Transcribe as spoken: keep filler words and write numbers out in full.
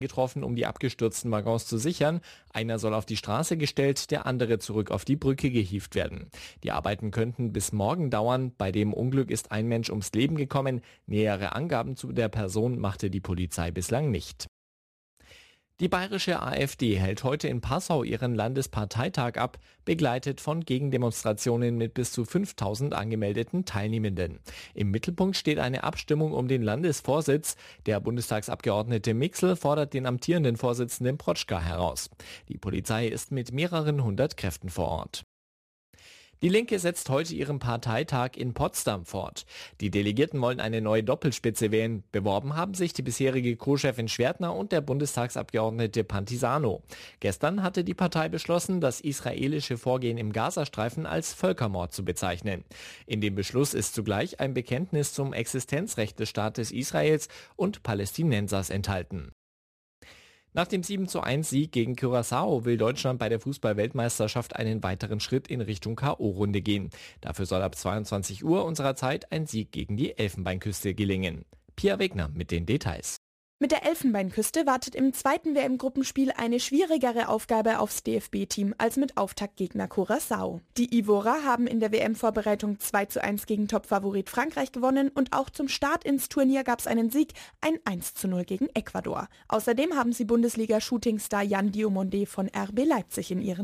getroffen, um die abgestürzten Waggons zu sichern. Einer soll auf die Straße gestellt, der andere zurück auf die Brücke gehievt werden. Die Arbeiten könnten bis morgen dauern. Bei dem Unglück ist ein Mensch ums Leben gekommen. Nähere Angaben zu der Person machte die Polizei bislang nicht. Die bayerische AfD hält heute in Passau ihren Landesparteitag ab, begleitet von Gegendemonstrationen mit bis zu fünftausend angemeldeten Teilnehmenden. Im Mittelpunkt steht eine Abstimmung um den Landesvorsitz. Der Bundestagsabgeordnete Mixel fordert den amtierenden Vorsitzenden Protschka heraus. Die Polizei ist mit mehreren hundert Kräften vor Ort. Die Linke setzt heute ihren Parteitag in Potsdam fort. Die Delegierten wollen eine neue Doppelspitze wählen. Beworben haben sich die bisherige Co-Chefin Schwertner und der Bundestagsabgeordnete Pantisano. Gestern hatte die Partei beschlossen, das israelische Vorgehen im Gazastreifen als Völkermord zu bezeichnen. In dem Beschluss ist zugleich ein Bekenntnis zum Existenzrecht des Staates Israels und Palästinensers enthalten. Nach dem sieben zu eins Sieg gegen Curaçao will Deutschland bei der Fußball-Weltmeisterschaft einen weiteren Schritt in Richtung K O-Runde gehen. Dafür soll ab zweiundzwanzig Uhr unserer Zeit ein Sieg gegen die Elfenbeinküste gelingen. Pia Wegner mit den Details. Mit der Elfenbeinküste wartet im zweiten W M-Gruppenspiel eine schwierigere Aufgabe aufs D F B-Team als mit Auftaktgegner Curaçao. Die Ivorer haben in der W M-Vorbereitung zwei zu eins gegen Topfavorit Frankreich gewonnen und auch zum Start ins Turnier gab es einen Sieg, ein eins zu null gegen Ecuador. Außerdem haben sie Bundesliga-Shootingstar Jan Diomande von R B Leipzig in ihren